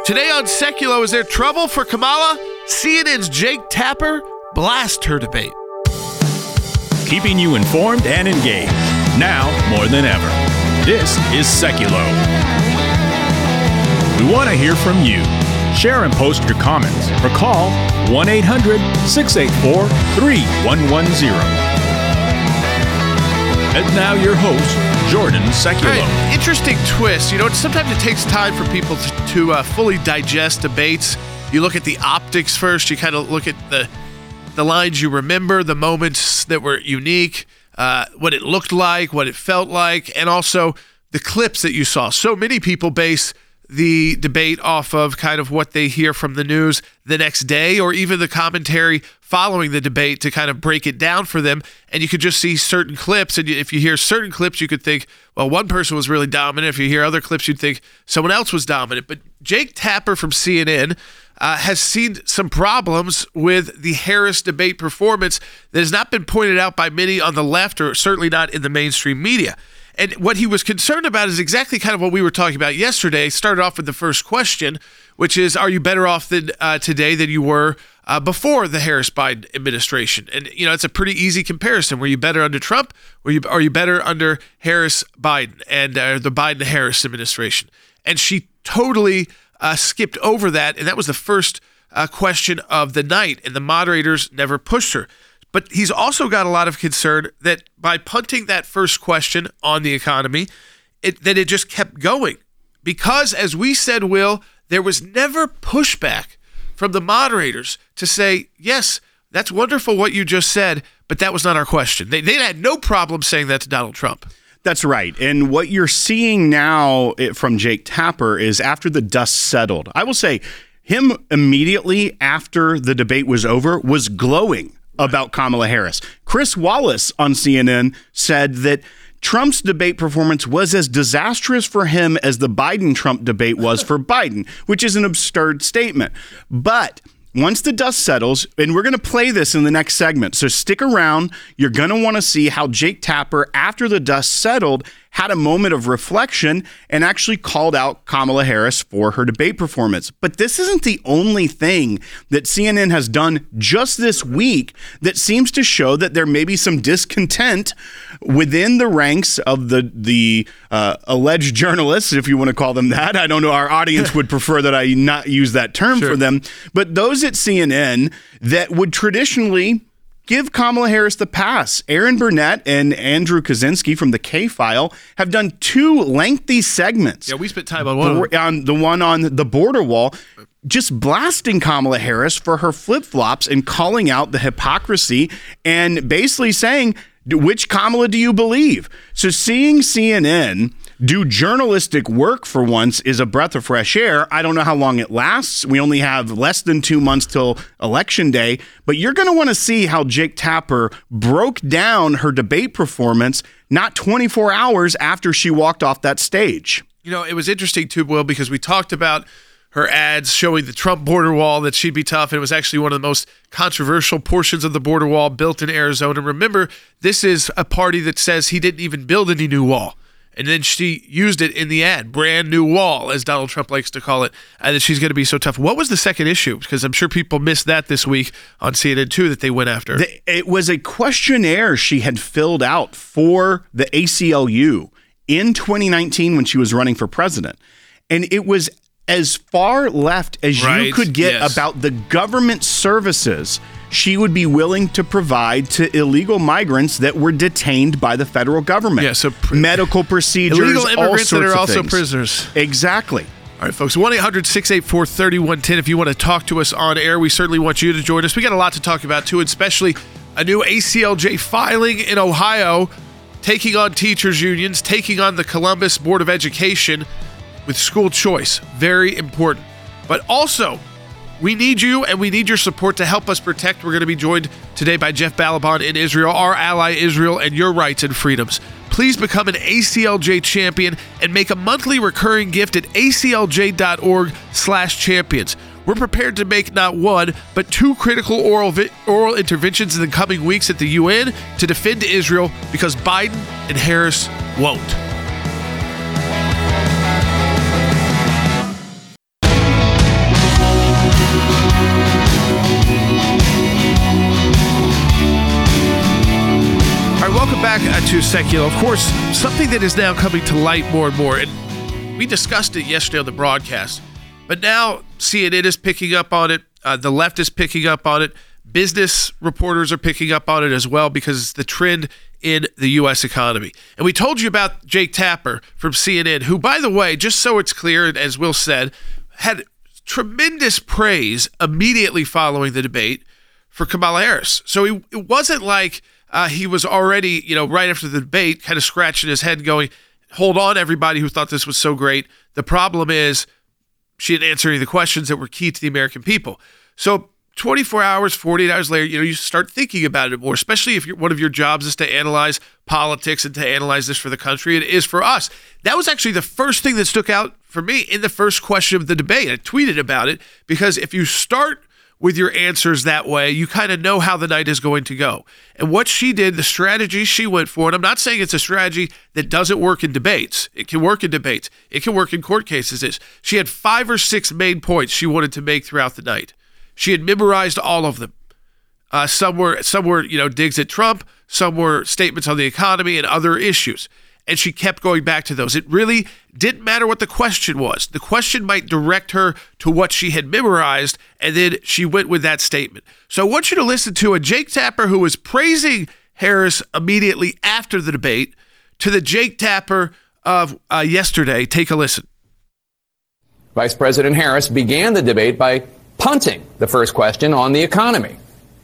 Today on Seculo, is there trouble for Kamala? CNN's Jake Tapper blast her debate. Keeping you informed and engaged, now more than ever. This is Seculo. We want to hear from you. Share and post your comments or call 1-800-684-3110. And now your host, Jordan Seculo. All right, interesting twist. Sometimes it takes time for people to fully digest debates. You look at the optics first. You kind of look at the lines you remember, the moments that were unique, what it looked like, what it felt like, and also the clips that you saw. So many people base the debate off of kind of what they hear from the news the next day, or even the commentary following the debate to kind of break it down for them. And you could just see certain clips. And if you hear certain clips, you could think, well, one person was really dominant. If you hear other clips, you'd think someone else was dominant. But Jake Tapper from CNN has seen some problems with the Harris debate performance that has not been pointed out by many on the left, or certainly not in the mainstream media. And what he was concerned about is exactly kind of what we were talking about yesterday. Started off with the first question, which is, are you better off today than you were before the Harris-Biden administration? And, it's a pretty easy comparison. Were you better under Trump? Are you better under Harris-Biden and the Biden-Harris administration? And she totally skipped over that, and that was the first question of the night, and the moderators never pushed her. But he's also got a lot of concern that by punting that first question on the economy, it just kept going. Because, as we said, Will, there was never pushback from the moderators to say, yes, that's wonderful what you just said, but that was not our question. They had no problem saying that to Donald Trump. That's right. And what you're seeing now from Jake Tapper is after the dust settled. I will say him immediately after the debate was over was glowing about Kamala Harris. Chris Wallace on CNN said that Trump's debate performance was as disastrous for him as the Biden-Trump debate was for Biden, which is an absurd statement. But once the dust settles, and we're going to play this in the next segment, so stick around. You're going to want to see how Jake Tapper, after the dust settled, had a moment of reflection and actually called out Kamala Harris for her debate performance. But this isn't the only thing that CNN has done just this week that seems to show that there may be some discontent within the ranks of the alleged journalists, if you want to call them that. I don't know. Our audience would prefer that I not use that term for them. But those at CNN that would traditionally give Kamala Harris the pass. Aaron Burnett and Andrew Kaczynski from the K-File have done two lengthy segments. Yeah, we spent time on one. On the one on the border wall, just blasting Kamala Harris for her flip-flops and calling out the hypocrisy and basically saying, which Kamala do you believe? So seeing CNN do journalistic work for once is a breath of fresh air. I don't know how long it lasts. We only have less than 2 months till Election Day, but you're going to want to see how Jake Tapper broke down her debate performance not 24 hours after she walked off that stage. It was interesting too, Will, because we talked about her ads showing the Trump border wall, that she'd be tough. And it was actually one of the most controversial portions of the border wall built in Arizona. Remember, this is a party that says he didn't even build any new wall. And then she used it in the ad, brand new wall, as Donald Trump likes to call it, and that she's going to be so tough. What was the second issue? Because I'm sure people missed that this week on CNN too, that they went after. It was a questionnaire she had filled out for the ACLU in 2019 when she was running for president. And it was as far left as you could get about the government services she would be willing to provide to illegal migrants that were detained by the federal government. Yeah, so medical procedures, illegal immigrants all that are also things. prisoners. Exactly. All right, folks, 1-800-684-3110. If you want to talk to us on air, we certainly want you to join us. We got a lot to talk about, too, especially a new ACLJ filing in Ohio, taking on teachers' unions, taking on the Columbus Board of Education with school choice. Very important. But also, we need you and we need your support to help us protect. We're going to be joined today by Jeff Balaban in Israel, our ally Israel, and your rights and freedoms. Please become an ACLJ champion and make a monthly recurring gift at aclj.org/champions. We're prepared to make not one, but two critical oral interventions in the coming weeks at the UN to defend Israel because Biden and Harris won't. to Secular. Of course, something that is now coming to light more and more, and we discussed it yesterday on the broadcast, but now CNN is picking up on it. The left is picking up on it. Business reporters are picking up on it as well because it's the trend in the U.S. economy. And we told you about Jake Tapper from CNN, who, by the way, just so it's clear, as Will said, had tremendous praise immediately following the debate for Kamala Harris. So it wasn't like he was already, right after the debate, kind of scratching his head going, hold on, everybody who thought this was so great. The problem is she didn't answer any of the questions that were key to the American people. So 24 hours, 48 hours later, you start thinking about it more, especially if one of your jobs is to analyze politics and to analyze this for the country. It is for us. That was actually the first thing that stuck out for me in the first question of the debate. I tweeted about it because if you start with your answers that way, you kind of know how the night is going to go. And what she did, the strategy she went for, and I'm not saying it's a strategy that doesn't work in debates. It can work in debates. It can work in court cases. She had 5 or 6 main points she wanted to make throughout the night. She had memorized all of them. Some were digs at Trump, some were statements on the economy and other issues. And she kept going back to those. It really didn't matter what the question was. The question might direct her to what she had memorized, and then she went with that statement. So I want you to listen to a Jake Tapper who was praising Harris immediately after the debate to the Jake Tapper of yesterday. Take a listen. Vice President Harris began the debate by punting the first question on the economy.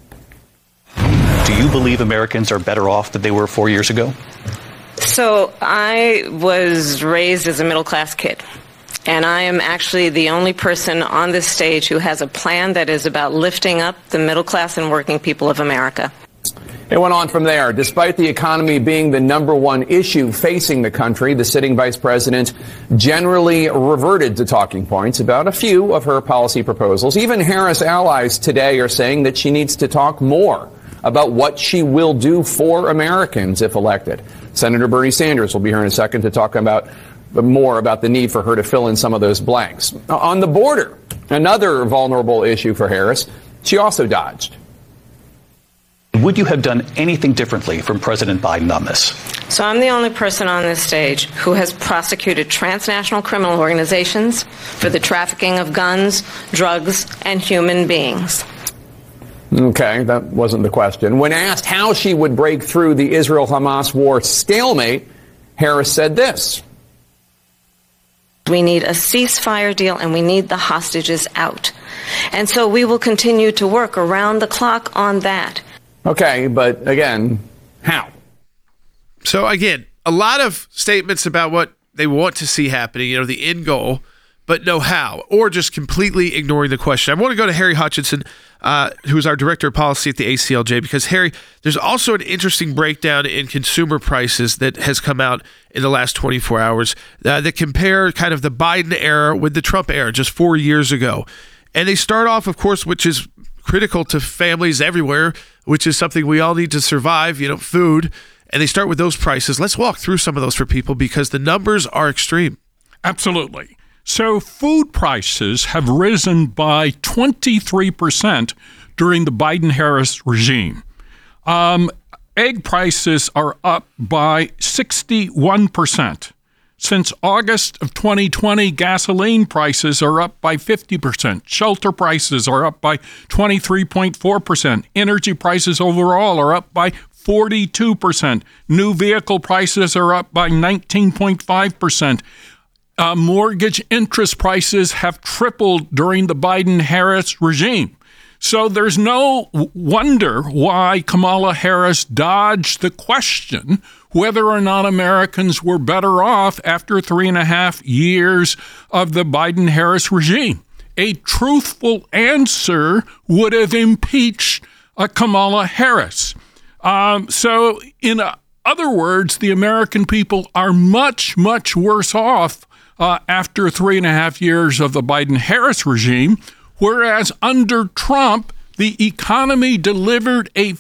Do you believe Americans are better off than they were 4 years ago? So I was raised as a middle-class kid, and I am actually the only person on this stage who has a plan that is about lifting up the middle class and working people of America. It went on from there. Despite the economy being the number one issue facing the country, the sitting vice president generally reverted to talking points about a few of her policy proposals. Even Harris allies today are saying that she needs to talk more about what she will do for Americans if elected. Senator Bernie Sanders will be here in a second to talk about more about the need for her to fill in some of those blanks. On the border, another vulnerable issue for Harris, she also dodged. Would you have done anything differently from President Biden on this? So I'm the only person on this stage who has prosecuted transnational criminal organizations for the trafficking of guns, drugs, and human beings. Okay, that wasn't the question. When asked how she would break through the Israel-Hamas war stalemate, Harris said this. We need a ceasefire deal, and we need the hostages out. And so we will continue to work around the clock on that. Okay, but again, how? So again, a lot of statements about what they want to see happening, the end goal, but no how, or just completely ignoring the question. I want to go to Harry Hutchinson, who's our director of policy at the ACLJ, because Harry, there's also an interesting breakdown in consumer prices that has come out in the last 24 hours that compare kind of the Biden era with the Trump era just 4 years ago. And they start off, of course, which is critical to families everywhere, which is something we all need to survive, food. And they start with those prices. Let's walk through some of those for people because the numbers are extreme. Absolutely. So food prices have risen by 23% during the Biden-Harris regime. Egg prices are up by 61%. Since August of 2020, gasoline prices are up by 50%. Shelter prices are up by 23.4%. Energy prices overall are up by 42%. New vehicle prices are up by 19.5%. Mortgage interest prices have tripled during the Biden-Harris regime. So there's no wonder why Kamala Harris dodged the question whether or not Americans were better off after 3.5 years of the Biden-Harris regime. A truthful answer would have impeached Kamala Harris. So in other words, the American people are much, much worse off after 3.5 years of the Biden-Harris regime, whereas under Trump, the economy delivered a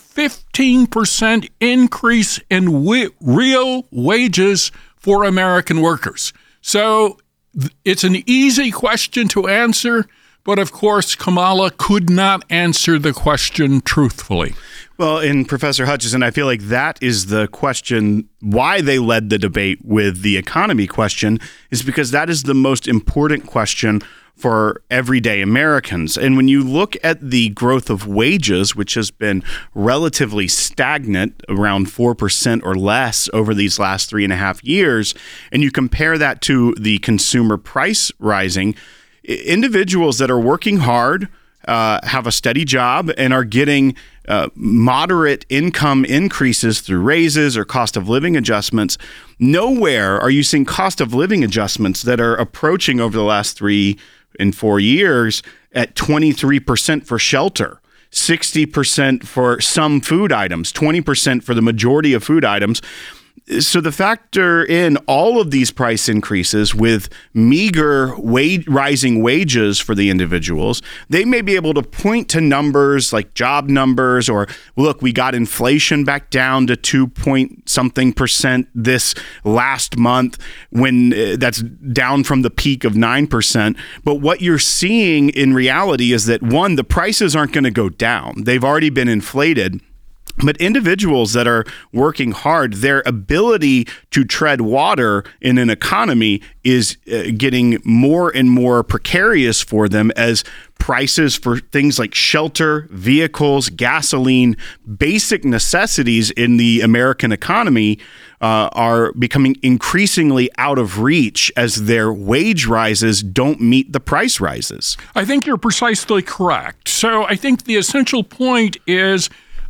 15% increase in real wages for American workers. So it's an easy question to answer, But of course, Kamala could not answer the question truthfully. Well, and Professor Hutchison, I feel like that is the question why they led the debate with the economy question, is because that is the most important question for everyday Americans. And when you look at the growth of wages, which has been relatively stagnant, around 4% or less over these last 3.5 years, and you compare that to the consumer price rising, individuals that are working hard, have a steady job, and are getting moderate income increases through raises or cost of living adjustments, nowhere are you seeing cost of living adjustments that are approaching over the last 3 and 4 years at 23% for shelter, 60% for some food items, 20% for the majority of food items. So the factor in all of these price increases with meager rising wages for the individuals, they may be able to point to numbers like job numbers or, look, we got inflation back down to 2-point-something% this last month, when that's down from the peak of 9%. But what you're seeing in reality is that, one, the prices aren't going to go down. They've already been inflated. But individuals that are working hard, their ability to tread water in an economy is getting more and more precarious for them as prices for things like shelter, vehicles, gasoline, basic necessities in the American economy are becoming increasingly out of reach as their wage rises don't meet the price rises. I think you're precisely correct. So I think the essential point is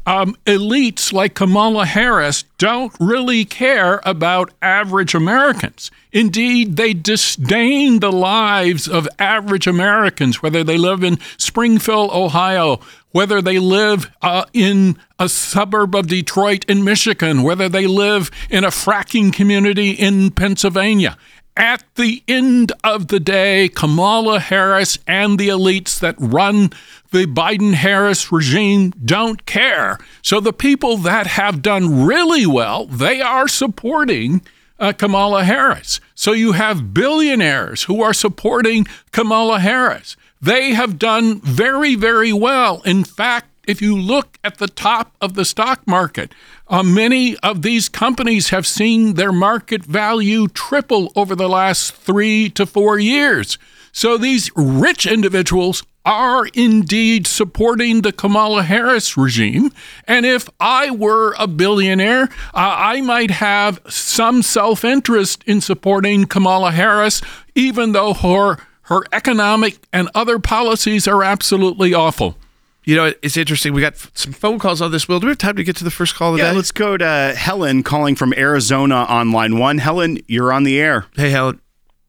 elites like Kamala Harris don't really care about average Americans. Indeed, they disdain the lives of average Americans, whether they live in Springfield, Ohio, whether they live in a suburb of Detroit in Michigan, whether they live in a fracking community in Pennsylvania. At the end of the day, Kamala Harris and the elites that run the Biden-Harris regime don't care. So the people that have done really well, they are supporting Kamala Harris. So you have billionaires who are supporting Kamala Harris. They have done very, very well. In fact, if you look at the top of the stock market, many of these companies have seen their market value triple over the last 3 to 4 years. So these rich individuals are indeed supporting the Kamala Harris regime. And if I were a billionaire, I might have some self-interest in supporting Kamala Harris, even though her economic and other policies are absolutely awful. You know, it's interesting. We got some phone calls on this. Will, do we have time to get to the first call of the day? Yeah, let's go to Helen calling from Arizona on line 1. Helen, you're on the air. Hey, Helen.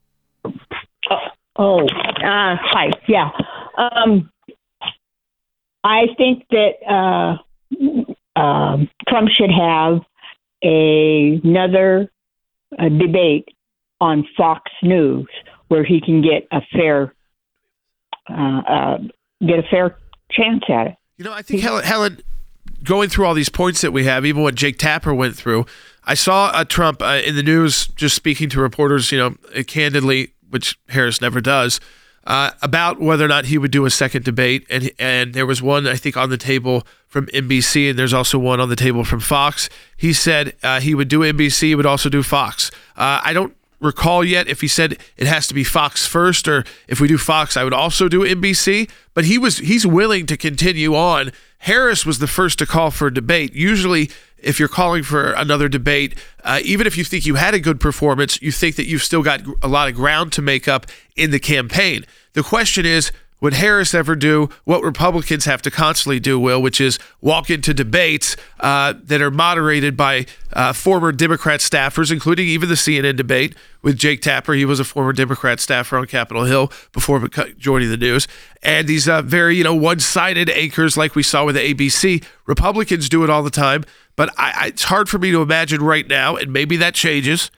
Hi. Yeah. I think that Trump should have another debate on Fox News where he can get a fair chance at it. You know, I think Helen, going through all these points that we have, even what Jake Tapper went through, I saw Trump in the news just speaking to reporters, candidly, which Harris never does, about whether or not he would do a second debate. And there was one, I think, on the table from NBC, and there's also one on the table from Fox. He said he would do NBC, he would also do Fox. I don't recall yet if he said it has to be Fox first, or if we do Fox, I would also do NBC. But he's willing to continue on. Harris was the first to call for a debate. Usually, if you're calling for another debate, even if you think you had a good performance, you think that you've still got a lot of ground to make up in the campaign. The question is, would Harris ever do what Republicans have to constantly do, Will, which is walk into debates that are moderated by former Democrat staffers, including even the CNN debate with Jake Tapper. He was a former Democrat staffer on Capitol Hill before joining the news. And these very, one-sided anchors like we saw with the ABC. Republicans do it all the time. But it's hard for me to imagine right now, and maybe that changes,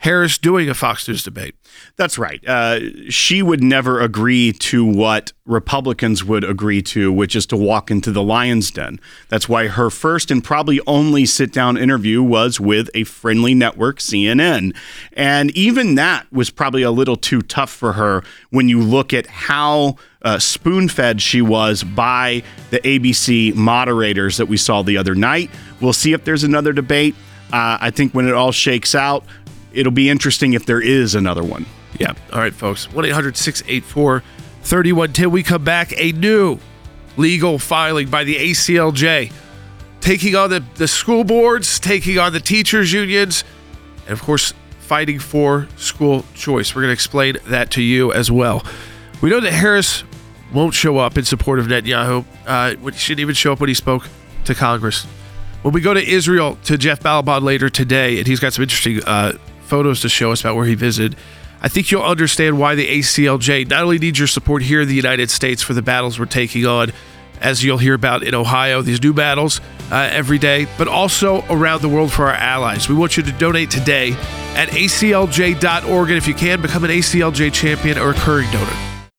Harris doing a Fox News debate. That's right. She would never agree to what Republicans would agree to, which is to walk into the lion's den. That's why her first and probably only sit-down interview was with a friendly network, CNN. And even that was probably a little too tough for her when you look at how spoon-fed she was by the ABC moderators that we saw the other night. We'll see if there's another debate. I think when it all shakes out, it'll be interesting if there is another one. Yeah. All right, folks. 1-800-684-3110. We come back. A new legal filing by the ACLJ, taking on the school boards, taking on the teachers' unions, and, of course, fighting for school choice. We're going to explain that to you as well. We know that Harris won't show up in support of Netanyahu. He shouldn't even show up when he spoke to Congress. When we go to Israel to Jeff Balaban later today, and he's got some interesting photos to show us about where he visited, I think you'll understand why the ACLJ not only needs your support here in the United States for the battles we're taking on, as you'll hear about in Ohio, these new battles every day, but also around the world for our allies. We want you to donate today at aclj.org, and if you can, become an ACLJ champion or a recurring donor.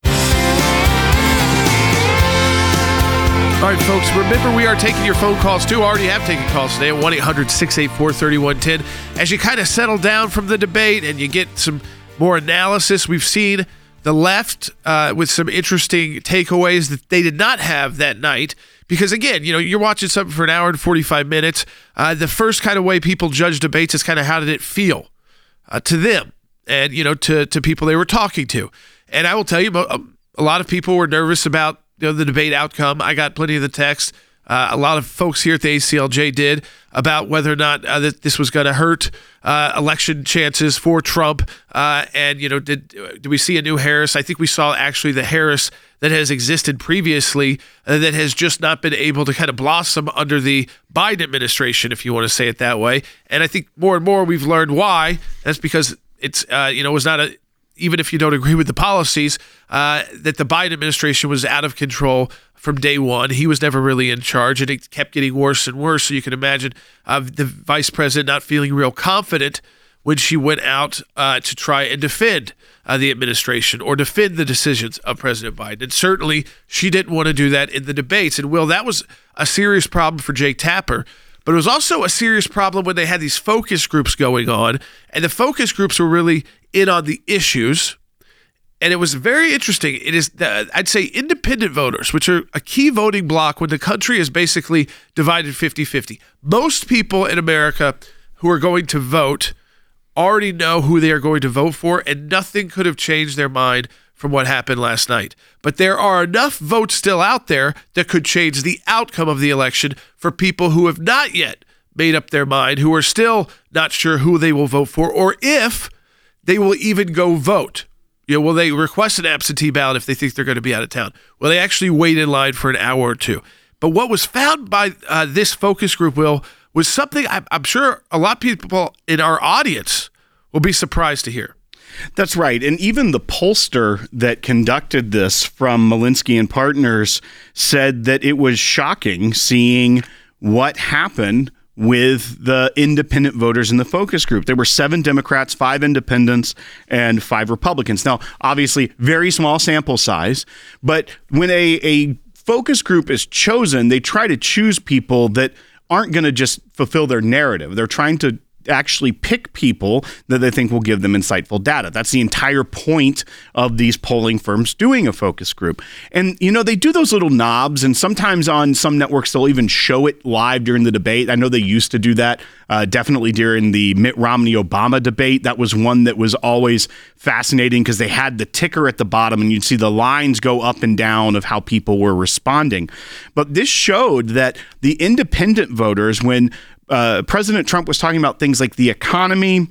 All right, folks, remember we are taking your phone calls, too. Already have taken calls today at 1-800-684-3110. As you kind of settle down from the debate and you get some more analysis, we've seen the left with some interesting takeaways that they did not have that night. Because, again, you're watching something for an hour and 45 minutes. The first kind of way people judge debates is kind of how did it feel to them and, to people they were talking to. And I will tell you, a lot of people were nervous about the debate outcome. I got plenty of the text. A lot of folks here at the ACLJ did about whether or not that this was going to hurt election chances for Trump. And, did we see a new Harris? I think we saw actually the Harris that has existed previously that has just not been able to kind of blossom under the Biden administration, if you want to say it that way. And I think more and more we've learned why. That's because it's, was not a, even if you don't agree with the policies, that the Biden administration was out of control from day one. He was never really in charge, and it kept getting worse and worse. So you can imagine the vice president not feeling real confident when she went out to try and defend the administration or defend the decisions of President Biden. And certainly she didn't want to do that in the debates. And, Will, that was a serious problem for Jake Tapper. But it was also a serious problem when they had these focus groups going on, and the focus groups were really in on the issues. And it was very interesting. It is, I'd say, independent voters, which are a key voting bloc when the country is basically divided 50-50. Most people in America who are going to vote already know who they are going to vote for, and nothing could have changed their mind from what happened last night. But there are enough votes still out there that could change the outcome of the election for people who have not yet made up their mind, who are still not sure who they will vote for, or if they will even go vote. Will they request an absentee ballot if they think they're going to be out of town? Will they actually wait in line for an hour or two? But what was found by this focus group, Will, was something I'm sure a lot of people in our audience will be surprised to hear. That's right. And even the pollster that conducted this from Malinsky and Partners said that it was shocking seeing what happened with the independent voters in the focus group. There were 7 Democrats, 5 independents, and 5 Republicans. Now, obviously, very small sample size, but when a focus group is chosen, they try to choose people that aren't going to just fulfill their narrative. They're trying to actually pick people that they think will give them insightful data. That's the entire point of these polling firms doing a focus group. And, they do those little knobs, and sometimes on some networks, they'll even show it live during the debate. I know they used to do that, definitely during the Mitt Romney-Obama debate. That was one that was always fascinating because they had the ticker at the bottom, and you'd see the lines go up and down of how people were responding. But this showed that the independent voters, when President Trump was talking about things like the economy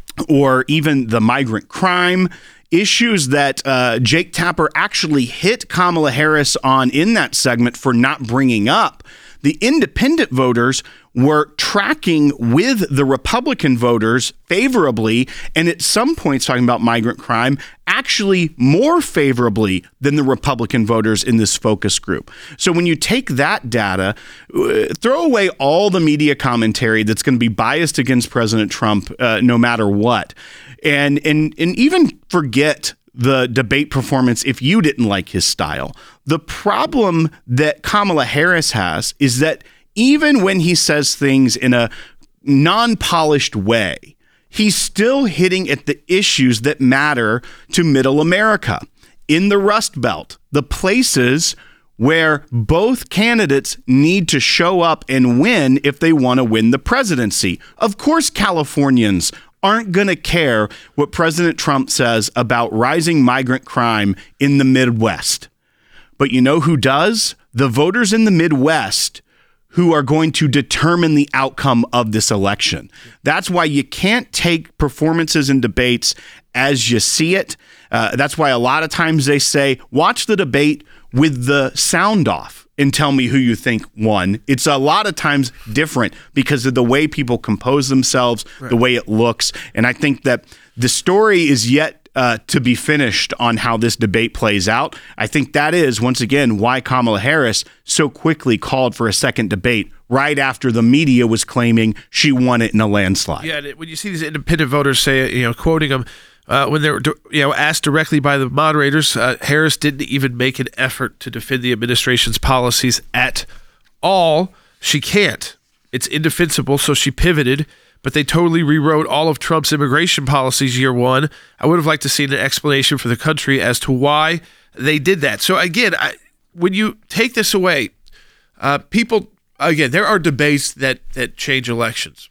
or even the migrant crime, issues that Jake Tapper actually hit Kamala Harris on in that segment for not bringing up, The independent voters were tracking with the Republican voters favorably, and at some points talking about migrant crime, actually more favorably than the Republican voters in this focus group. So when you take that data, throw away all the media commentary that's going to be biased against President Trump no matter what, and even forget the debate performance if you didn't like his style. The problem that Kamala Harris has is that even when he says things in a non-polished way, he's still hitting at the issues that matter to middle America. In the Rust Belt, the places where both candidates need to show up and win if they want to win the presidency. Of course, Californians aren't going to care what President Trump says about rising migrant crime in the Midwest. But you know who does? The voters in the Midwest who are going to determine the outcome of this election. That's why you can't take performances in debates as you see it. That's why a lot of times they say, watch the debate with the sound off and tell me who you think won. It's a lot of times different because of the way people compose themselves, the way it looks. And I think that the story is yet to be finished on how this debate plays out. I think that is, once again, why Kamala Harris so quickly called for a second debate right after the media was claiming she won it in a landslide. Yeah, when you see these independent voters say, quoting them, when they were asked directly by the moderators, Harris didn't even make an effort to defend the administration's policies at all. She can't. It's indefensible, so she pivoted, but they totally rewrote all of Trump's immigration policies year one. I would have liked to see an explanation for the country as to why they did that. So again, when you take this away, people, again, there are debates that change elections.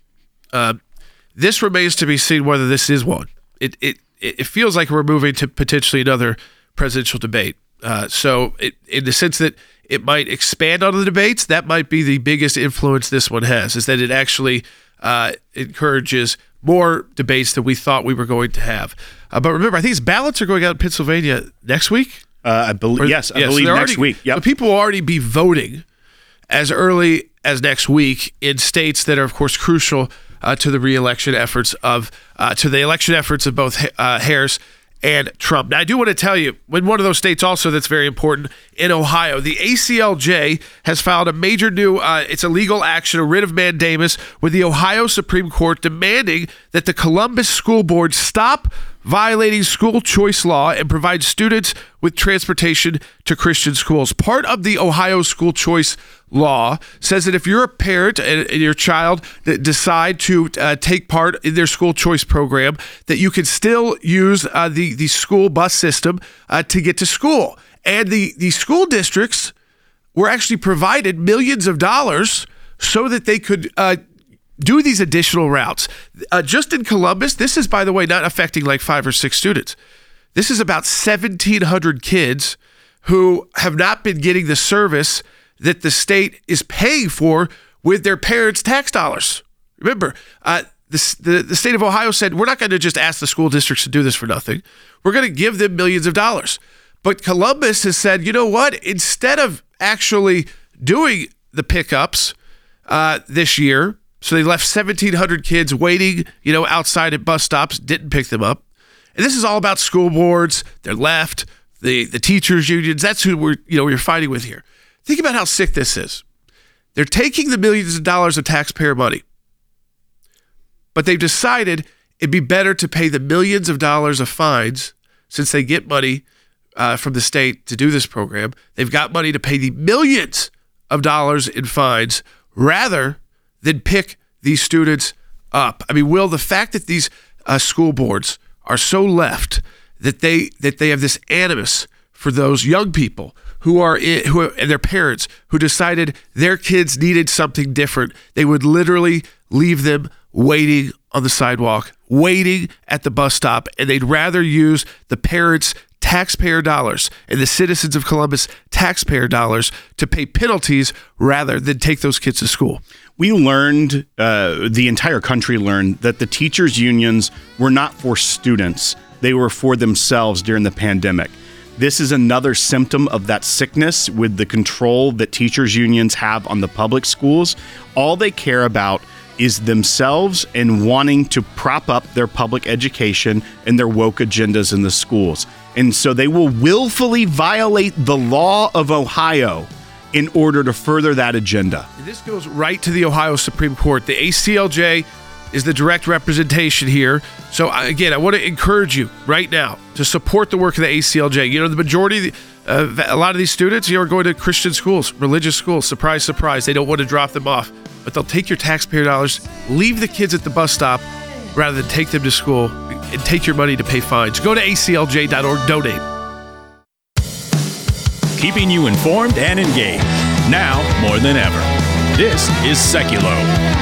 This remains to be seen whether this is one. It feels like we're moving to potentially another presidential debate. So in the sense that it might expand on the debates, that might be the biggest influence this one has, is that it actually encourages more debates than we thought we were going to have. But remember, I think his ballots are going out in Pennsylvania next week. I believe next week. Yep. So people will already be voting as early as next week in states that are, of course, crucial to the re-election efforts of both Harris and Trump. Now, I do want to tell you, in one of those states also that's very important, in Ohio, the ACLJ has filed a major new, it's a legal action, a writ of mandamus with the Ohio Supreme Court demanding that the Columbus School Board stop violating school choice law and provide students with transportation to Christian schools. Part of the Ohio school choice law says that if you're a parent and your child that decide to take part in their school choice program, that you can still use the school bus system to get to school. And the school districts were actually provided millions of dollars so that they could do these additional routes. Just in Columbus, this is, by the way, not affecting like 5 or 6 students. This is about 1,700 kids who have not been getting the service that the state is paying for with their parents' tax dollars. Remember, the state of Ohio said, we're not going to just ask the school districts to do this for nothing. We're going to give them millions of dollars. But Columbus has said, you know what? Instead of actually doing the pickups this year, so they left 1,700 kids waiting, outside at bus stops, didn't pick them up. And this is all about school boards. They're left, the teachers unions. That's who we're fighting with here. Think about how sick this is. They're taking the millions of dollars of taxpayer money, but they've decided it'd be better to pay the millions of dollars of fines since they get money from the state to do this program. They've got money to pay the millions of dollars in fines rather than pick these students up. I mean, Will, the fact that these school boards are so left that they have this animus for those young people who and their parents who decided their kids needed something different, they would literally leave them waiting on the sidewalk, waiting at the bus stop, and they'd rather use the parents' taxpayer dollars and the citizens of Columbus taxpayer dollars to pay penalties rather than take those kids to school. We learned, the entire country learned, that the teachers' unions were not for students. They were for themselves during the pandemic. This is another symptom of that sickness with the control that teachers' unions have on the public schools. All they care about is themselves and wanting to prop up their public education and their woke agendas in the schools. And so they will willfully violate the law of Ohio in order to further that agenda. And this goes right to the Ohio Supreme Court. The ACLJ is the direct representation here. So again, I want to encourage you right now to support the work of the ACLJ. You know, the majority, a lot of these students, are going to Christian schools, religious schools. Surprise, surprise. They don't want to drop them off. But they'll take your taxpayer dollars, leave the kids at the bus stop rather than take them to school and take your money to pay fines. Go to aclj.org, donate. Keeping you informed and engaged. Now more than ever. This is Seculo.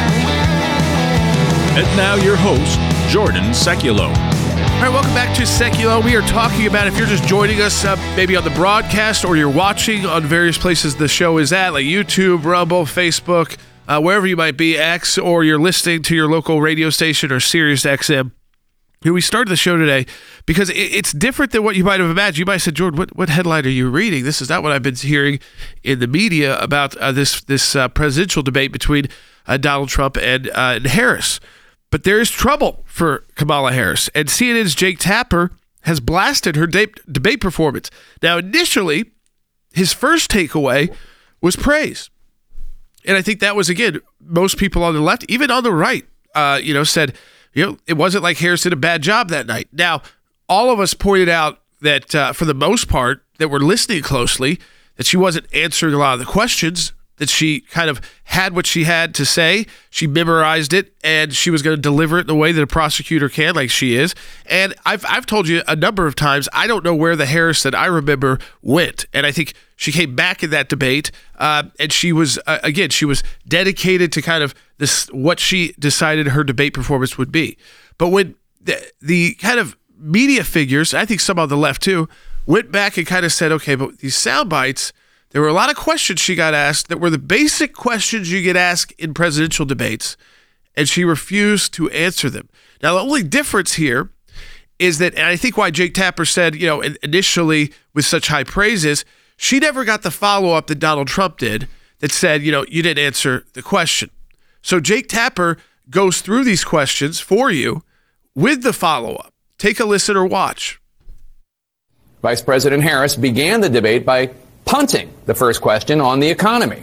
And now your host, Jordan Seculo. All right, welcome back to Seculo. We are talking about, if you're just joining us maybe on the broadcast or you're watching on various places the show is at, like YouTube, Rumble, Facebook, wherever you might be, X, or you're listening to your local radio station or Sirius XM. We started the show today because it's different than what you might have imagined. You might have said, Jordan, what headline are you reading? This is not what I've been hearing in the media about this presidential debate between Donald Trump and Harris. But there is trouble for Kamala Harris, and CNN's Jake Tapper has blasted her debate performance. Now, initially, his first takeaway was praise. And I think that was, again, most people on the left, even on the right, said, it wasn't like Harris did a bad job that night. Now, all of us pointed out that for the most part, that we're listening closely, that she wasn't answering a lot of the questions, that she kind of had what she had to say. She memorized it, and she was going to deliver it in the way that a prosecutor can, like she is. And I've told you a number of times, I don't know where the Harris that I remember went. And I think she came back in that debate, and she was, she was dedicated to kind of this, what she decided her debate performance would be. But when the kind of media figures, I think some on the left too, went back and kind of said, okay, but these sound bites, there were a lot of questions she got asked that were the basic questions you get asked in presidential debates, and she refused to answer them. Now, the only difference here is that, and I think why Jake Tapper said, initially with such high praises, she never got the follow-up that Donald Trump did that said, you didn't answer the question. So Jake Tapper goes through these questions for you with the follow-up. Take a listen or watch. Vice President Harris began the debate by punting the first question on the economy.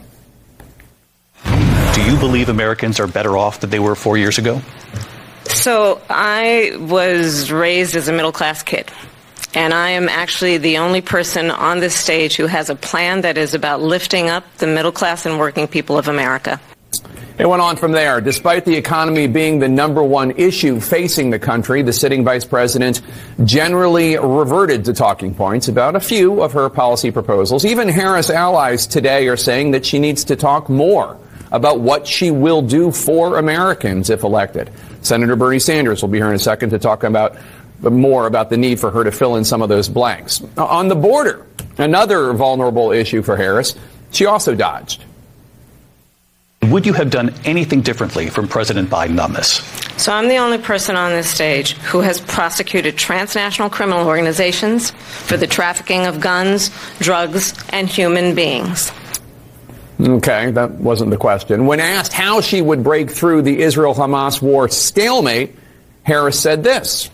Do you believe Americans are better off than they were 4 years ago? So I was raised as a middle-class kid, and I am actually the only person on this stage who has a plan that is about lifting up the middle class and working people of America. It went on from there. Despite the economy being the number one issue facing the country, the sitting vice president generally reverted to talking points about a few of her policy proposals. Even Harris allies today are saying that she needs to talk more about what she will do for Americans if elected. Senator Bernie Sanders will be here in a second to talk about more about the need for her to fill in some of those blanks. On the border, another vulnerable issue for Harris, she also dodged. Would you have done anything differently from President Biden on this? So I'm the only person on this stage who has prosecuted transnational criminal organizations for the trafficking of guns, drugs, and human beings. Okay, that wasn't the question. When asked how she would break through the Israel-Hamas war stalemate, Harris said this.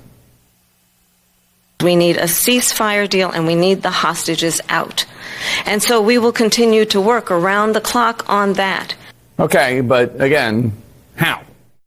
We need a ceasefire deal, and we need the hostages out. And so we will continue to work around the clock on that. Okay, but again, how?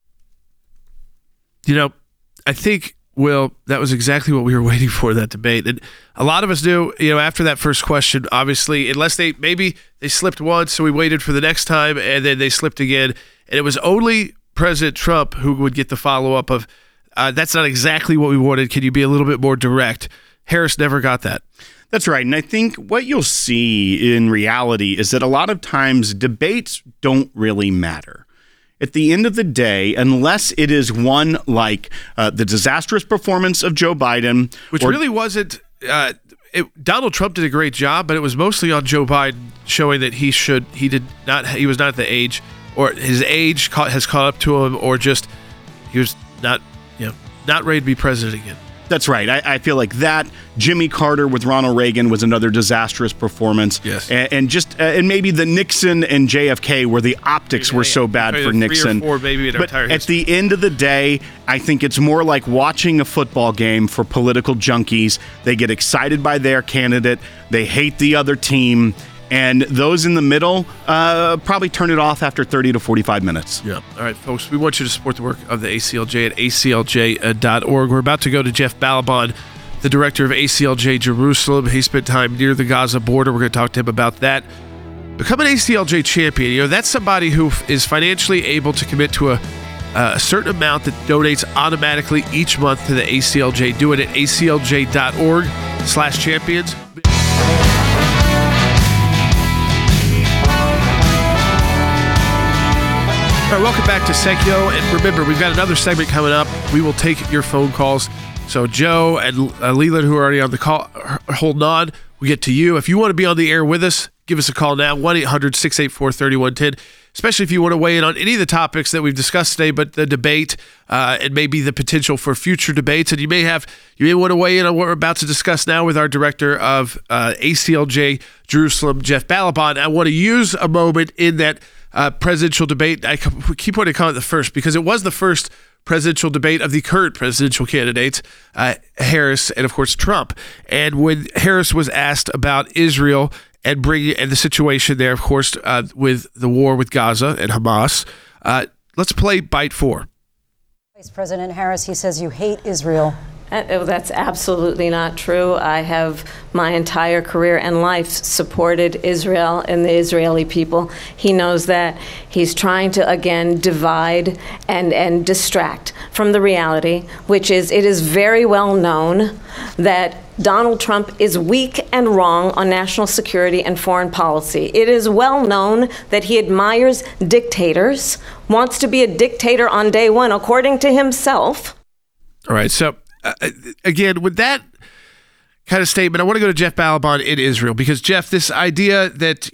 I think, Will, that was exactly what we were waiting for, that debate. And a lot of us knew, after that first question, obviously, unless they slipped once, so we waited for the next time, and then they slipped again. And it was only President Trump who would get the follow-up of, that's not exactly what we wanted. Can you be a little bit more direct? Harris never got that. That's right. And I think what you'll see in reality is that a lot of times debates don't really matter. At the end of the day, unless it is one like the disastrous performance of Joe Biden. Which really wasn't, Donald Trump did a great job, but it was mostly on Joe Biden showing that he was not at the age, or his age has caught up to him, or just he was not ready to be president again. That's right. I feel like that Jimmy Carter with Ronald Reagan was another disastrous performance. Yes. And maybe the Nixon and JFK where the optics were so bad for Nixon. 3 or 4 maybe in our but entire at history. the end of the day, I think it's more like watching a football game for political junkies. They get excited by their candidate. They hate the other team. And those in the middle probably turn it off after 30 to 45 minutes. Yeah. All right, folks, we want you to support the work of the ACLJ at aclj.org. We're about to go to Jeff Balaban, the director of ACLJ Jerusalem. He spent time near the Gaza border. We're going to talk to him about that. Become an ACLJ champion. You know, that's somebody who is financially able to commit to a certain amount that donates automatically each month to the ACLJ. Do it at aclj.org/champions. All right, welcome back to Senkyo. And remember, we've got another segment coming up. We will take your phone calls. So Joe and Leland, who are already on the call, holding on, we get to you. If you want to be on the air with us, give us a call now, 1-800-684-3110, especially if you want to weigh in on any of the topics that we've discussed today, but the debate and maybe the potential for future debates. And you may want to weigh in on what we're about to discuss now with our director of ACLJ Jerusalem, Jeff Balaban. I want to use a moment in that presidential debate. I keep wanting to call it the first because it was the first presidential debate of the current presidential candidates, Harris and, of course, Trump. And when Harris was asked about Israel and the situation there, of course, with the war with Gaza and Hamas, let's play bite 4. Vice President Harris, he says you hate Israel. That's absolutely not true. I have my entire career and life supported Israel and the Israeli people. He knows that. He's trying to, again, divide and distract from the reality, which is it is very well known that Donald Trump is weak and wrong on national security and foreign policy. It is well known that he admires dictators, wants to be a dictator on day one, according to himself. All right, so again, with that kind of statement, I want to go to Jeff Balaban in Israel because, Jeff, this idea that,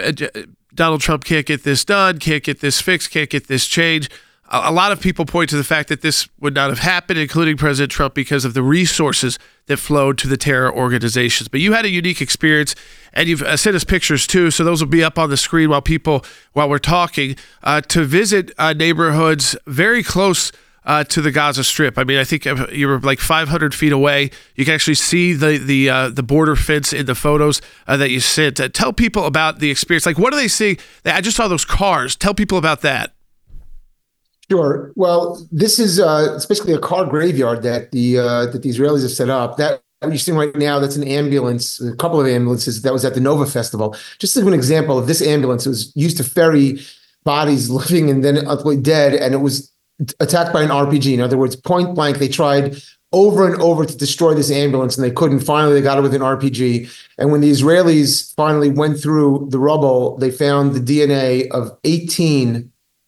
Donald Trump can't get this done, can't get this fixed, can't get this changed, a lot of people point to the fact that this would not have happened, including President Trump, because of the resources that flowed to the terror organizations. But you had a unique experience, and you've sent us pictures too, so those will be up on the screen while we're talking, to visit neighborhoods very close to the Gaza Strip. I mean, I think you were like 500 feet away. You can actually see the border fence in the photos that you sent. Tell people about the experience. Like, what are they seeing? I just saw those cars. Tell people about that. Sure. Well, this is it's basically a car graveyard that the Israelis have set up. That what you're seeing right now, that's an ambulance, a couple of ambulances that was at the Nova Festival. Just as an example of this ambulance, it was used to ferry bodies living and then ultimately dead, and it was attacked by an RPG. In other words, point blank, they tried over and over to destroy this ambulance and they couldn't. Finally, they got it with an RPG. And when the Israelis finally went through the rubble, they found the DNA of 18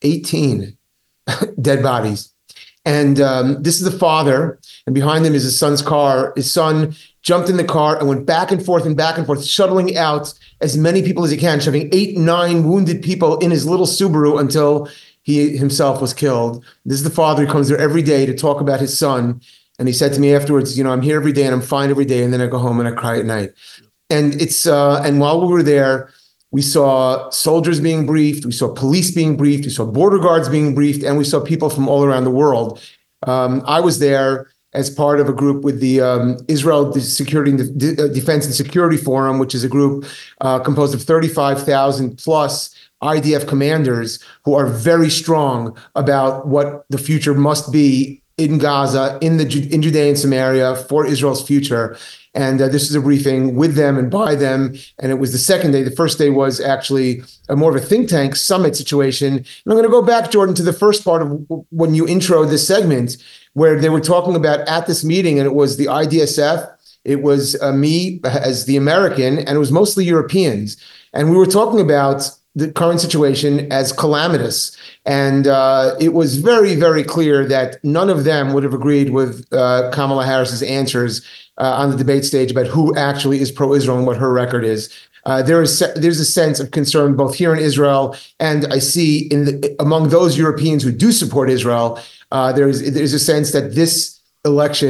dead bodies. And this is the father, and behind him is his son's car. His son jumped in the car and went back and forth, shuttling out as many people as he can, shoving 8, 9 wounded people in his little Subaru until he himself was killed. This is the father who comes there every day to talk about his son. And he said to me afterwards, I'm here every day and I'm fine every day. And then I go home and I cry at night. And and while we were there, we saw soldiers being briefed. We saw police being briefed. We saw border guards being briefed. And we saw people from all around the world. I was there as part of a group with the Israel Defense and Security Forum, which is a group composed of 35,000 plus IDF commanders who are very strong about what the future must be in Gaza, in Judea and Samaria for Israel's future. And this is a briefing with them and by them. And it was the second day. The first day was actually more of a think tank summit situation. And I'm going to go back, Jordan, to the first part of when you intro this segment, where they were talking about at this meeting, and it was the IDSF, it was me as the American, and it was mostly Europeans. And we were talking about the current situation as calamitous. And it was very, very clear that none of them would have agreed with Kamala Harris's answers on the debate stage about who actually is pro-Israel and what her record is. There's a sense of concern both here in Israel, and I see among those Europeans who do support Israel, there's a sense that this election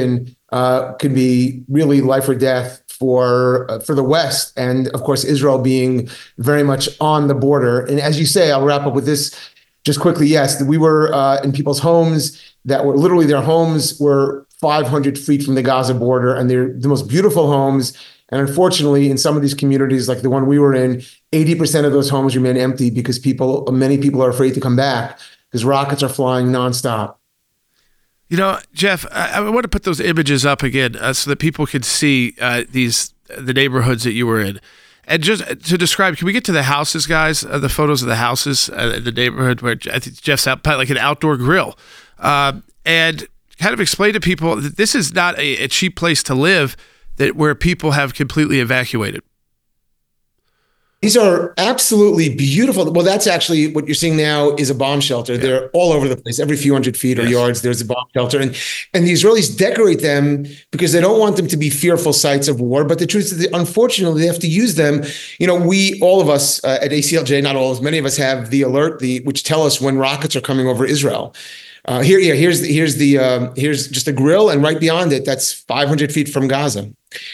could be really life or death for the West, and of course Israel being very much on the border. And as you say, I'll wrap up with this just quickly. Yes, we were in people's homes that were literally, their homes were 500 feet from the Gaza border, and they're the most beautiful homes. And unfortunately, in some of these communities, like the one we were in, 80% of those homes remain empty because many people are afraid to come back because rockets are flying nonstop. You know, Jeff, I want to put those images up again so that people can see the neighborhoods that you were in. And just to describe, can we get to the houses, guys? The photos of the houses in the neighborhood where I think Jeff's out, like an outdoor grill. And kind of explain to people that this is not a cheap place to live, where people have completely evacuated. These are absolutely beautiful. Well, that's actually what you're seeing now is a bomb shelter. Yeah. They're all over the place. Every few hundred feet or yards, there's a bomb shelter. And the Israelis decorate them because they don't want them to be fearful sites of war. But the truth is that unfortunately, they have to use them. You know, all of us at ACLJ, not all of us, many of us have the alert, which tell us when rockets are coming over Israel. Here's just a grill, and right beyond it, that's 500 feet from Gaza.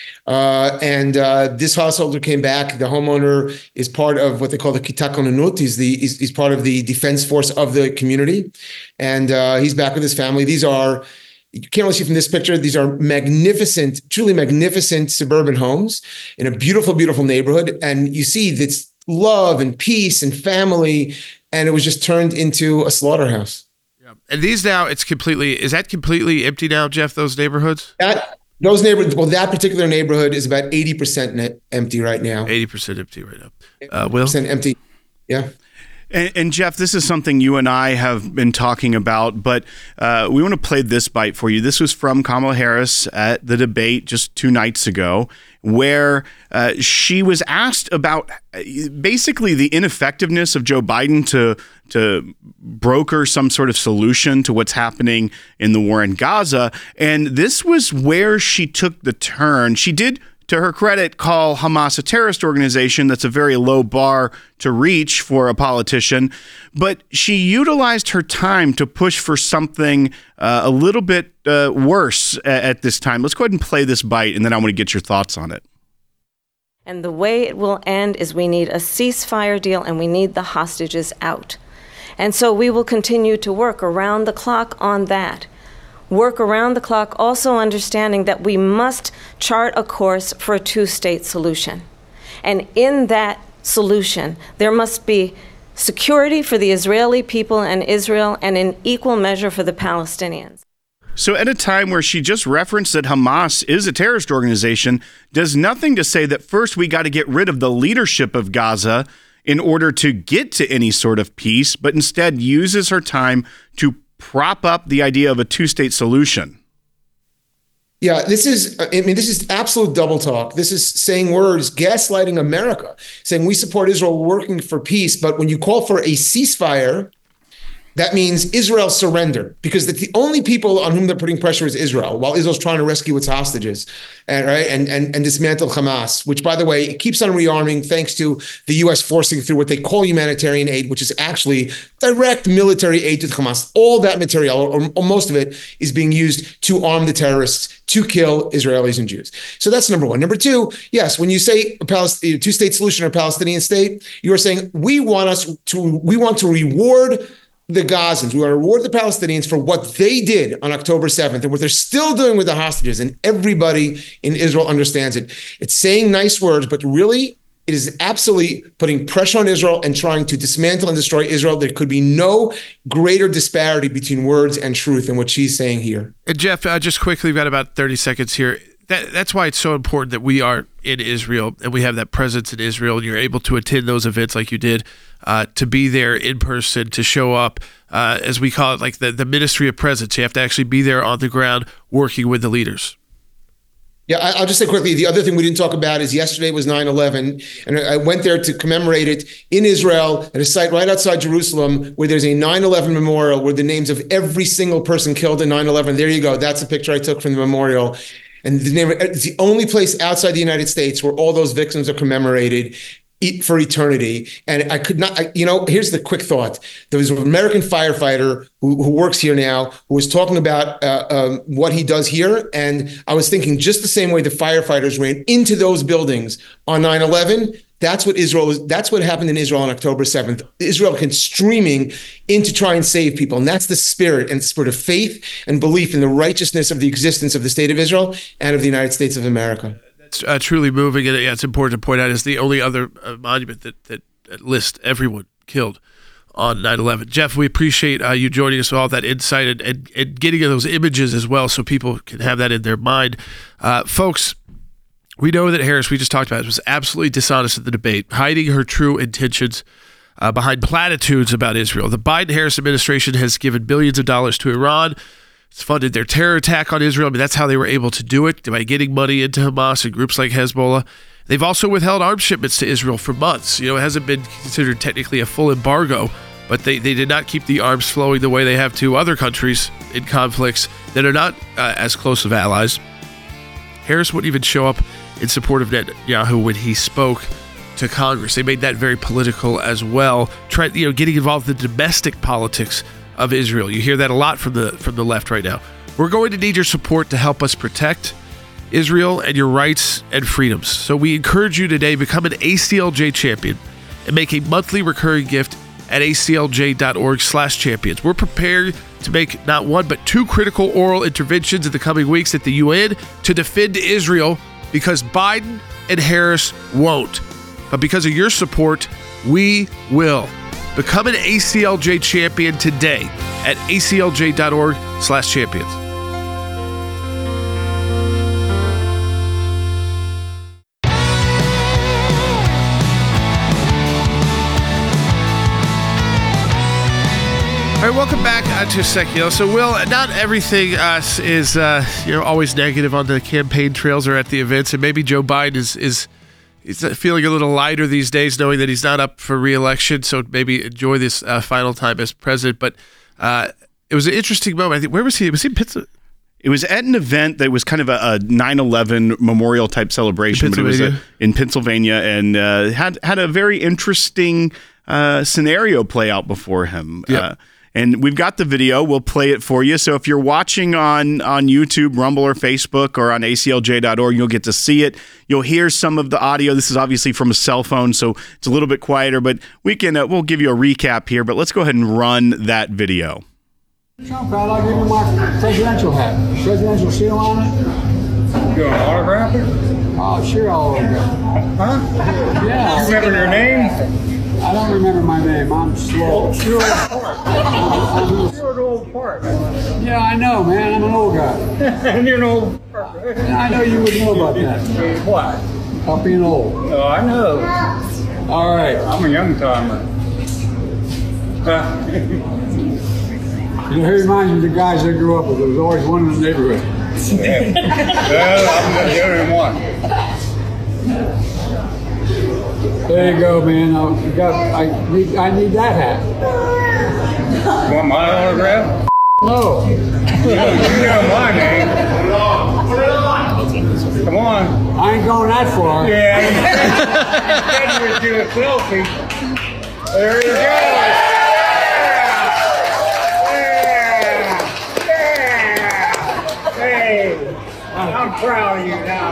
This householder came back. The homeowner is part of what they call the Kitat Konanut. He's part of the defense force of the community, and he's back with his family. You can't really see from this picture, these are magnificent, truly magnificent suburban homes in a beautiful, beautiful neighborhood. And you see this love and peace and family, and it was just turned into a slaughterhouse. And these now, is that completely empty now, Jeff, those neighborhoods? That particular neighborhood is about 80% empty right now. 80% empty right now. Will? 80% empty, yeah. And Jeff, this is something you and I have been talking about, but we want to play this bite for you. This was from Kamala Harris at the debate just 2 nights ago, where she was asked about basically the ineffectiveness of Joe Biden to broker some sort of solution to what's happening in the war in Gaza. And this was where she took the turn. She did, to her credit, call Hamas a terrorist organization. That's a very low bar to reach for a politician. But she utilized her time to push for something a little bit worse at this time. Let's go ahead and play this bite, and then I want to get your thoughts on it. And the way it will end is we need a ceasefire deal, and we need the hostages out. And so we will continue to work around the clock on that. Work around the clock, also understanding that we must chart a course for a 2-state solution. And in that solution, there must be security for the Israeli people and Israel, and in equal measure for the Palestinians. So at a time where she just referenced that Hamas is a terrorist organization, does nothing to say that first we got to get rid of the leadership of Gaza in order to get to any sort of peace, but instead uses her time to prop up the idea of a 2-state solution. Yeah, this is absolute double talk. This is saying words, gaslighting America, saying we support Israel working for peace. But when you call for a ceasefire, that means Israel surrender, because the only people on whom they're putting pressure is Israel, while Israel's trying to rescue its hostages and dismantle Hamas, which, by the way, it keeps on rearming thanks to the U.S. forcing through what they call humanitarian aid, which is actually direct military aid to Hamas. All that material, or most of it, is being used to arm the terrorists, to kill Israelis and Jews. So that's number one. Number two, yes, when you say a 2-state solution or Palestinian state, you are saying we want to reward the Gazans. We want to reward the Palestinians for what they did on October 7th and what they're still doing with the hostages. And everybody in Israel understands it. It's saying nice words, but really it is absolutely putting pressure on Israel and trying to dismantle and destroy Israel. There could be no greater disparity between words and truth than what she's saying here. And Jeff, just quickly, we've got about 30 seconds here. That's why it's so important that we are in Israel and we have that presence in Israel, and you're able to attend those events like you did, to be there in person, to show up, as we call it, like the ministry of presence. You have to actually be there on the ground working with the leaders. Yeah, I'll just say quickly, the other thing we didn't talk about is yesterday was 9/11, and I went there to commemorate it in Israel at a site right outside Jerusalem where there's a 9/11 memorial with the names of every single person killed in 9/11. There you go. That's a picture I took from the memorial. And it's the only place outside the United States where all those victims are commemorated. for eternity. And I could not, here's the quick thought. There was an American firefighter who works here now who was talking about what he does here. And I was thinking just the same way the firefighters ran into those buildings on 9/11. That's what happened in Israel on October 7th. Israel came streaming in to try and save people. And that's the spirit of faith and belief in the righteousness of the existence of the state of Israel and of the United States of America. That's truly moving. And it's important to point out is the only other monument that lists everyone killed on 9/11. Jeff, we appreciate you joining us with all that insight and getting those images as well so people can have that in their mind. Folks, we know that Harris, we just talked about it, was absolutely dishonest at the debate, hiding her true intentions behind platitudes about Israel. The Biden-Harris administration has given billions of dollars to Iran. It's funded their terror attack on Israel. I mean, that's how they were able to do it, by getting money into Hamas and groups like Hezbollah. They've also withheld arms shipments to Israel for months. It hasn't been considered technically a full embargo, but they did not keep the arms flowing the way they have to other countries in conflicts that are not as close of allies. Harris wouldn't even show up in support of Netanyahu when he spoke to Congress. They made that very political as well, getting involved in the domestic politics of Israel. You hear that a lot from the left right now. We're going to need your support to help us protect Israel and your rights and freedoms. So we encourage you today, become an ACLJ champion and make a monthly recurring gift at aclj.org/champions. We're prepared to make not one but two critical oral interventions in the coming weeks at the UN to defend Israel, because Biden and Harris won't. But because of your support, we will. Become an ACLJ champion today at aclj.org/champions. All right, welcome back to Secular. So, Will, not everything is always negative on the campaign trails or at the events, and maybe Joe Biden is feeling a little lighter these days, knowing that he's not up for re-election. So maybe enjoy this final time as president. But it was an interesting moment. I think, where was he? Was he in Pittsburgh? It was at an event that was kind of a 9/11 memorial type celebration, but it was in Pennsylvania, and had a very interesting scenario play out before him. Yep. And we've got the video. We'll play it for you. So if you're watching on YouTube, Rumble, or Facebook, or on aclj.org, you'll get to see it. You'll hear some of the audio. This is obviously from a cell phone, so it's a little bit quieter, but we'll give you a recap here. But let's go ahead and run that video. Trump hat, I'll give you my presidential hat. Presidential seal on it. You want to autograph it? Oh, sure, I'll autograph it. Huh? Yeah. You remember your name? I don't remember my name. I'm slow. You're an old part. Yeah, I know, man. I'm an old guy. And you're an old part. I know you would know about that. What? About being old. Oh, I know. All right. I'm a young timer. He reminds me of the guys I grew up with. There was always one in the neighborhood. Yeah. Well, I'm the only one. There you go, man. I need that hat. Want my autograph? No. You know my name. Come on. I ain't going that far. Yeah. You said you would do a selfie. There you go. Yeah. Hey, I'm proud of you now.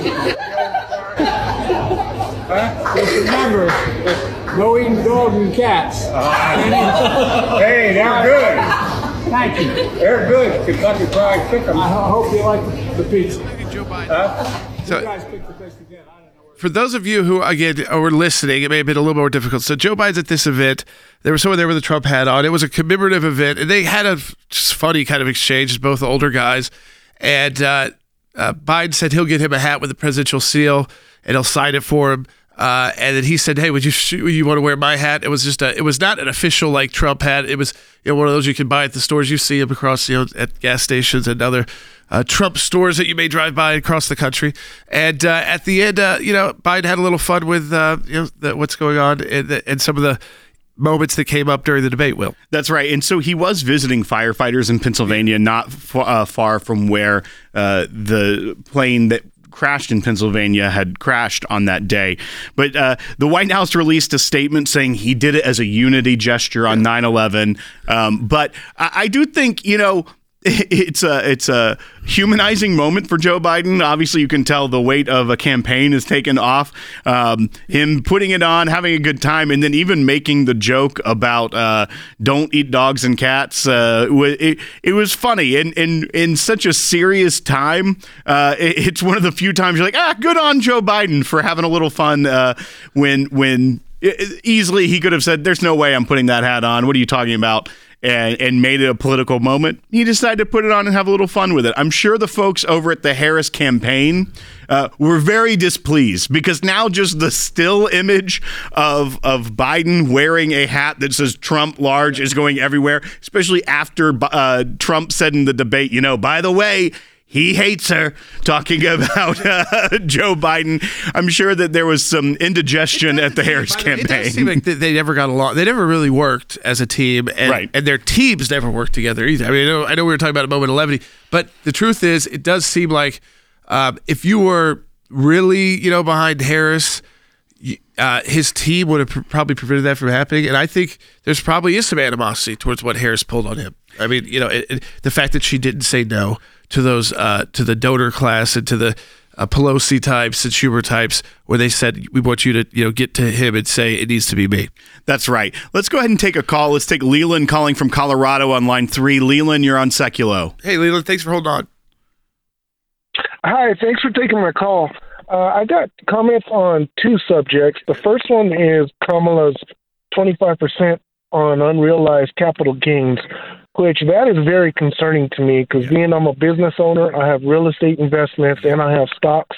Huh? Just remember, no eating dogs and cats. Hey, they're good. Thank you. They're good. Kentucky Fried Chicken. I hope you like the pizza. So, you guys pick the best again. I don't know where. For those of you who, again, were listening, it may have been a little more difficult. So Joe Biden's at this event. There was someone there with a Trump hat on. It was a commemorative event, and they had a just funny kind of exchange, both older guys. And Biden said he'll get him a hat with the presidential seal, and he'll sign it for him. And then he said, "Hey, would you want to wear my hat?" It was just it was not an official like Trump hat. It was one of those you can buy at the stores. You see them across at gas stations and other Trump stores that you may drive by across the country. And at the end, Biden had a little fun with what's going on and some of the moments that came up during the debate, Will. That's right. And so he was visiting firefighters in Pennsylvania, not far from where the plane that crashed in Pennsylvania had crashed on that day. But the White House released a statement saying he did it as a unity gesture on 9/11. But I do think, it's a humanizing moment for Joe Biden. Obviously, you can tell the weight of a campaign is taken off. Him putting it on, having a good time, and then even making the joke about don't eat dogs and cats. It was funny. And in such a serious time, it's one of the few times you're like, good on Joe Biden for having a little fun when easily he could have said, there's no way I'm putting that hat on. What are you talking about? And made it a political moment. He decided to put it on and have a little fun with it. I'm sure the folks over at the Harris campaign were very displeased because now just the still image of Biden wearing a hat that says Trump large is going everywhere, especially after Trump said in the debate, by the way, he hates her, talking about Joe Biden. I'm sure that there was some indigestion at the Harris campaign. It does seem like they never got along. They never really worked as a team, and their teams never worked together either. I mean, I know we were talking about a moment of levity, but the truth is, it does seem like if you were really, behind Harris, his team would have probably prevented that from happening. And I think there's probably is some animosity towards what Harris pulled on him. I mean, the fact that she didn't say no to those to the donor class and to the Pelosi types and Schumer types, where they said, we want you to get to him and say it needs to be me. That's right. Let's go ahead and take a call. Let's take Leland calling from Colorado on line 3. Leland, you're on Seculo. Hey, Leland, thanks for holding on. Hi, thanks for taking my call. I got comments on 2 subjects. The first one is Kamala's 25% on unrealized capital gains, which that is very concerning to me because being I'm a business owner, I have real estate investments, and I have stocks.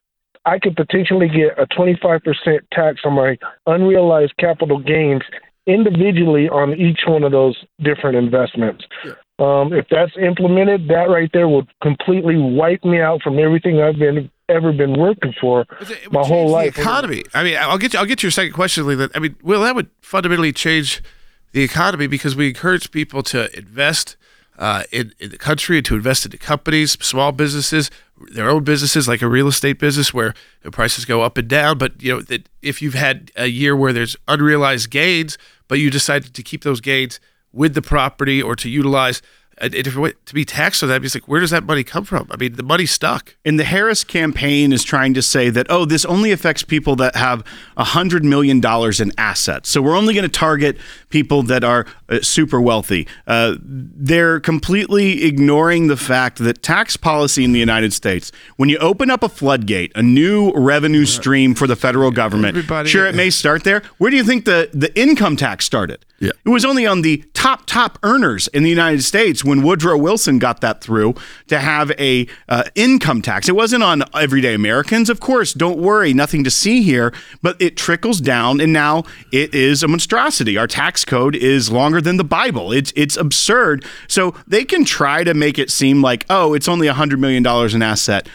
I could potentially get a 25% tax on my unrealized capital gains individually on each one of those different investments. If that's implemented, that right there would completely wipe me out from everything I've ever been working for my whole life. The economy. I mean, I'll get to your second question, Leland. I mean, Will, that would fundamentally change the economy because we encourage people to invest in the country and to invest into companies, small businesses, their own businesses, like a real estate business where the prices go up and down. But that if you've had a year where there's unrealized gains, but you decided to keep those gains with the property or to utilize a different way to be taxed on that, it's like, where does that money come from? I mean, the money's stuck. And the Harris campaign is trying to say that, this only affects people that have $100 million in assets. So we're only going to target people that are super wealthy. They're completely ignoring the fact that tax policy in the United States, when you open up a floodgate, a new revenue stream for the federal government, it may start there. Where do you think the income tax started? Yeah. It was only on the top earners in the United States when Woodrow Wilson got that through to have a income tax. It wasn't on everyday Americans. Of course, don't worry, nothing to see here, but it trickles down, and now it is a monstrosity. Our tax code is longer than the Bible. It's absurd. So they can try to make it seem like, it's only $100 million in asset.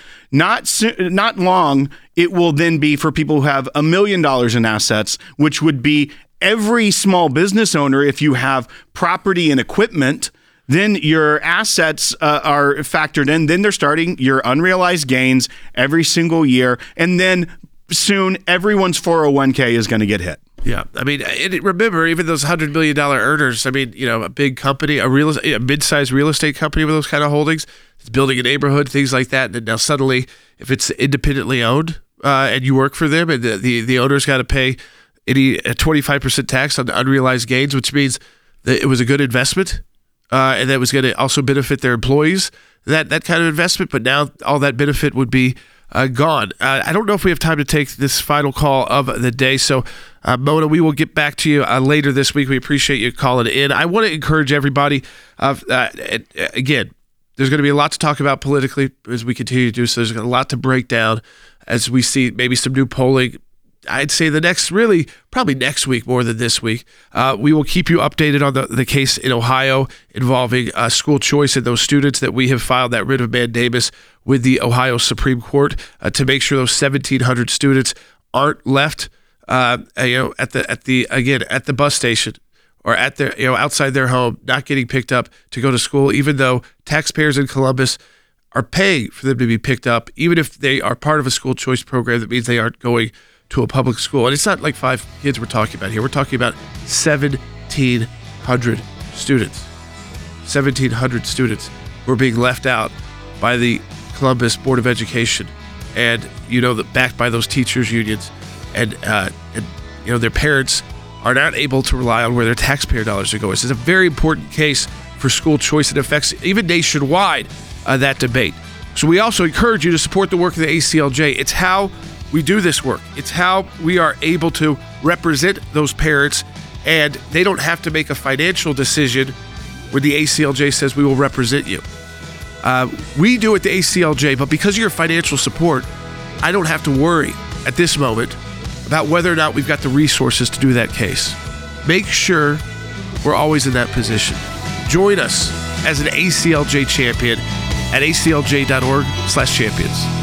Not long, it will then be for people who have $1 million in assets, which would be every small business owner. If you have property and equipment, then your assets are factored in. Then they're starting your unrealized gains every single year. And then soon everyone's 401k is going to get hit. Yeah. I mean, remember, even those $100 million earners, I mean, a big company, a mid-sized real estate company with those kind of holdings, it's building a neighborhood, things like that. And now suddenly, if it's independently owned and you work for them and the owner's got to pay a 25% tax on the unrealized gains, which means that it was a good investment and that was going to also benefit their employees, that kind of investment. But now all that benefit would be gone. I don't know if we have time to take this final call of the day. So, Mona, we will get back to you later this week. We appreciate you calling in. I want to encourage everybody. Again, there's going to be a lot to talk about politically as we continue to do so. There's a lot to break down as we see maybe some new polling. I'd say probably next week more than this week. We will keep you updated on the case in Ohio involving school choice and those students that we have filed that writ of mandamus with the Ohio Supreme Court to make sure those 1,700 students aren't left, at the bus station or at their, outside their home, not getting picked up to go to school, even though taxpayers in Columbus are paying for them to be picked up, even if they are part of a school choice program. That means they aren't going to a public school. And it's not like 5 kids we're talking about here. We're talking about 1,700 students. 1,700 students who are being left out by the Columbus Board of Education, and backed by those teachers unions, and their parents are not able to rely on where their taxpayer dollars are going. This is a very important case for school choice. It affects even nationwide that debate. So we also encourage you to support the work of the ACLJ. It's how we do this work. It's how we are able to represent those parents, and they don't have to make a financial decision when the ACLJ says we will represent you. We do at the ACLJ, but because of your financial support, I don't have to worry at this moment about whether or not we've got the resources to do that case. Make sure we're always in that position. Join us as an ACLJ champion at aclj.org/champions.